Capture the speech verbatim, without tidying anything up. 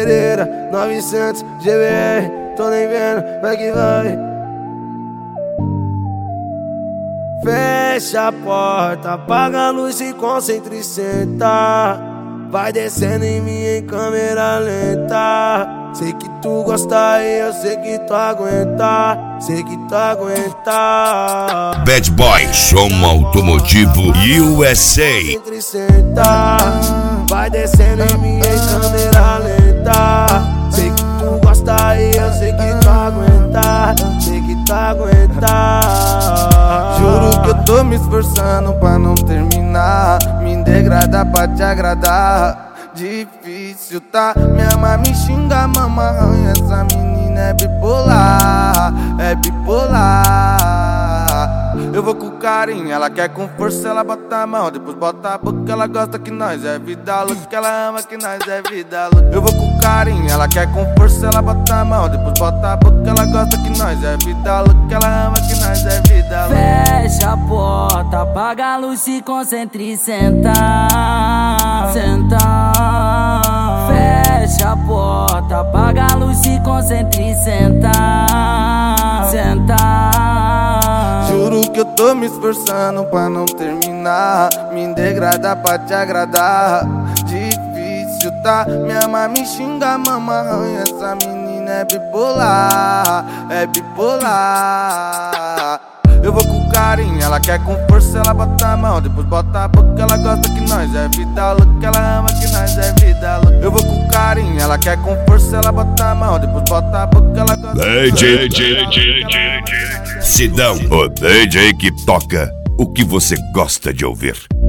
Pereira, novecentos G B R, tô nem vendo, vai que vai. Fecha a porta, apaga a luz e concentra e senta. Vai descendo em mim em câmera lenta. Sei que tu gosta e eu sei que tu aguenta. Sei que tu aguenta. Bad Boy, som automotivo U S A. Concentra e senta. Vai descendo em mim em câmera lenta. Sei que tu gosta e eu sei que tu aguenta. Sei que tu aguenta. Juro que eu tô me esforçando pra não terminar. Me degradar pra te agradar. Difícil, tá? Me ama, me xinga, mama, arranha. Essa menina é bipolar, é bipolar. Eu vou com carinho, ela quer com força, ela bota a mão, depois bota a boca. Ela gosta que nós é vida louca, ela ama que nós é vida louca. Eu vou com carinho, ela quer com força, ela bota a mão, depois bota a boca. Ela gosta que nós é vida louca, ela ama que nós é vida louca. Fecha a porta, apaga a luz, se concentra e senta. Senta. Fecha a porta, apaga a luz, se concentra e senta. Senta. Juro que eu tô me esforçando pra não terminar. Me degradar pra te agradar. Difícil, tá? Me ama, me xinga, mama, arranha. Essa menina é bipolar, é bipolar. Eu vou com carinho, ela quer com força, ela bota a mão, depois bota a boca. Ela gosta que nós é vida louca, ela ama que nós é vida louca. Eu vou com carinho, ela quer com força, ela bota a mão, depois bota a boca. Ela gosta D J, D J, Sidão, o D J que toca o que você gosta de ouvir.